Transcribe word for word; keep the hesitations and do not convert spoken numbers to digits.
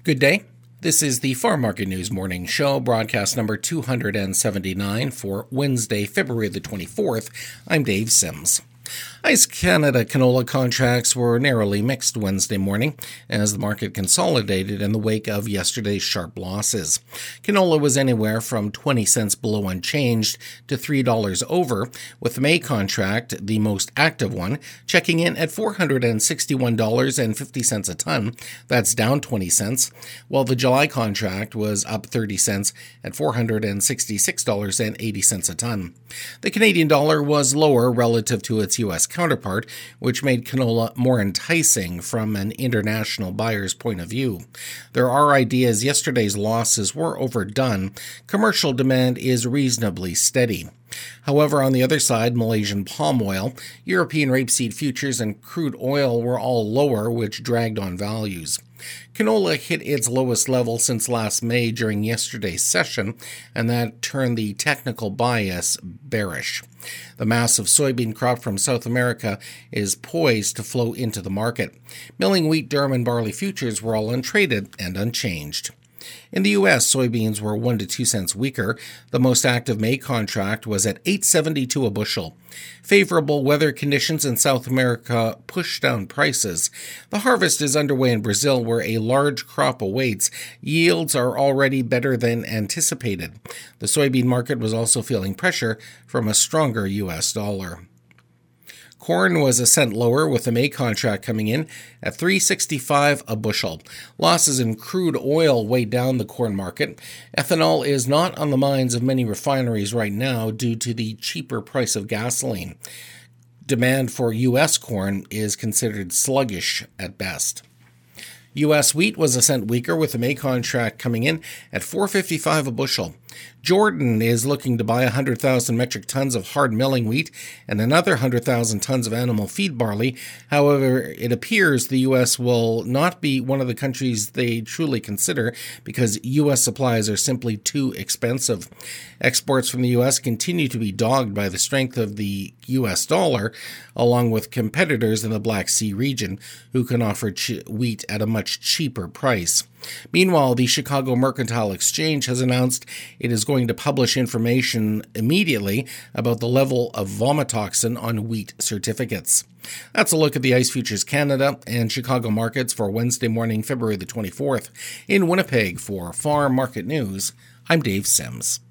Good day. This is the Farm Market News Morning Show, broadcast number two hundred seventy-nine for Wednesday, February the twenty-fourth. I'm Dave Sims. Ice Canada canola contracts were narrowly mixed Wednesday morning as the market consolidated in the wake of yesterday's sharp losses. Canola was anywhere from twenty cents below unchanged to three dollars over, with the May contract, the most active one, checking in at four hundred sixty-one dollars and fifty cents a ton. That's down twenty cents, while the July contract was up thirty cents at four hundred sixty-six dollars and eighty cents a ton. The Canadian dollar was lower relative to its U S counterpart, which made canola more enticing from an international buyer's point of view. There are ideas yesterday's losses were overdone. Commercial demand is reasonably steady. However, on the other side, Malaysian palm oil, European rapeseed futures, and crude oil were all lower, which dragged on values. Canola hit its lowest level since last May during yesterday's session, and that turned the technical bias bearish. The massive soybean crop from South America is poised to flow into the market. Milling wheat, durum, and barley futures were all untraded and unchanged. In the U S, soybeans were one to two cents weaker. The most active May contract was at eight seventy-two a bushel. Favorable weather conditions in South America pushed down prices. The harvest is underway in Brazil, where a large crop awaits. Yields are already better than anticipated. The soybean market was also feeling pressure from a stronger U S dollar. Corn was a cent lower, with the May contract coming in at three sixty-five a bushel. Losses in crude oil weighed down the corn market. Ethanol is not on the minds of many refineries right now due to the cheaper price of gasoline. Demand for U S corn is considered sluggish at best. U S wheat was a cent weaker, with the May contract coming in at four fifty-five a bushel. Jordan is looking to buy one hundred thousand metric tons of hard milling wheat and another one hundred thousand tons of animal feed barley. However, it appears the U S will not be one of the countries they truly consider because U S supplies are simply too expensive. Exports from the U S continue to be dogged by the strength of the U S dollar, along with competitors in the Black Sea region who can offer ch- wheat at a much cheaper price. Meanwhile, the Chicago Mercantile Exchange has announced it is going to publish information immediately about the level of vomitoxin on wheat certificates. That's a look at the ICE Futures Canada and Chicago markets for Wednesday morning, February the twenty-fourth. In Winnipeg for Farm Market News, I'm Dave Sims.